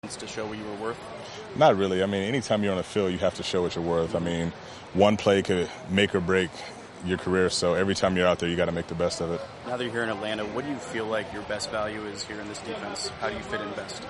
to show what you were worth? Not really. I mean, anytime you're on the field, you have to show what you're worth. I mean, one play could make or break your career, so every time you're out there, you got to make the best of it. Now that you're here in Atlanta, what do you feel like your best value is here in this defense? How do you fit in best?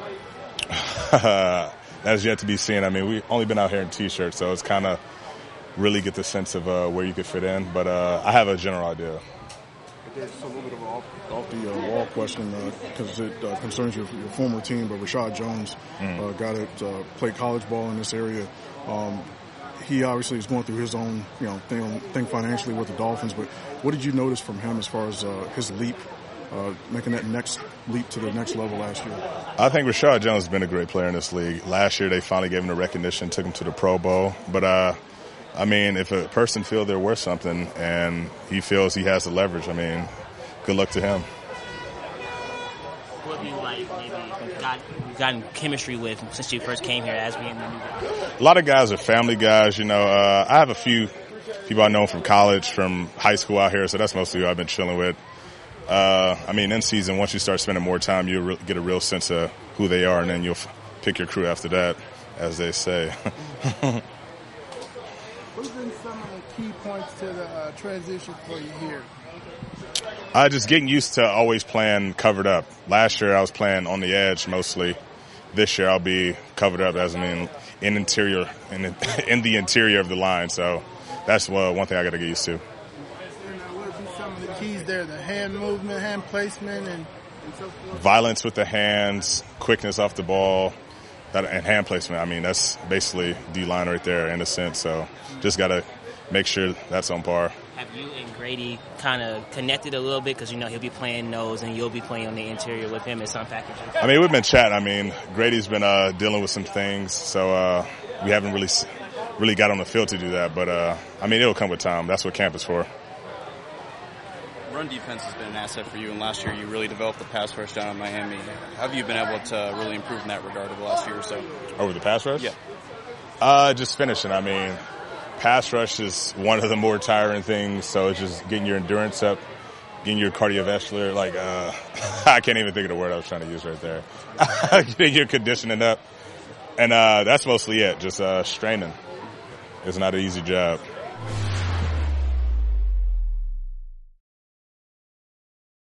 That's yet to be seen. I mean, we've only been out here in T-shirts, so it's kind of really get the sense of where you could fit in. But I have a general idea. It's a little bit of an off-the-wall question because it concerns your former team, but Reshad Jones, guy that played college ball in this area. He obviously is going through his own, thing financially with the Dolphins. But what did you notice from him as far as his leap, making that next leap to the next level last year? I think Reshad Jones has been a great player in this league. Last year, they finally gave him the recognition, took him to the Pro Bowl. But I mean, if a person feels they're worth something and he feels he has the leverage, I mean, good luck to him. What have you maybe gotten chemistry with since you first came here as being the new guy? A lot of guys are family guys. I have a few people I know from college, from high school out here, so that's mostly who I've been chilling with. I mean, in season, once you start spending more time, you'll get a real sense of who they are, and then you'll pick your crew after that, as they say. What have been some of the key points to the transition for you here? Just getting used to always playing covered up. Last year I was playing on the edge mostly. This year I'll be covered up, in the interior of the line. So that's one thing I got to get used to. And what would be some of the keys there? The hand movement, hand placement, and so forth? Violence with the hands, quickness off the ball, and hand placement. I mean, that's basically D-line right there in a sense. So just got to make sure that's on par. Have you and Grady kind of connected a little bit? Because, he'll be playing nose and you'll be playing on the interior with him in some packages. I mean, we've been chatting. I mean, Grady's been dealing with some things, so we haven't really got on the field to do that. But, I mean, it'll come with time. That's what camp is for. Run defense has been an asset for you, and last year you really developed the pass rush down in Miami. How have you been able to really improve in that regard over the last year or so? Over the pass rush? Yeah. Just finishing. I mean, pass rush is one of the more tiring things, so it's just getting your endurance up, getting your cardiovascular, I can't even think of the word I was trying to use right there. Getting your conditioning up. And that's mostly it, just straining. It's not an easy job.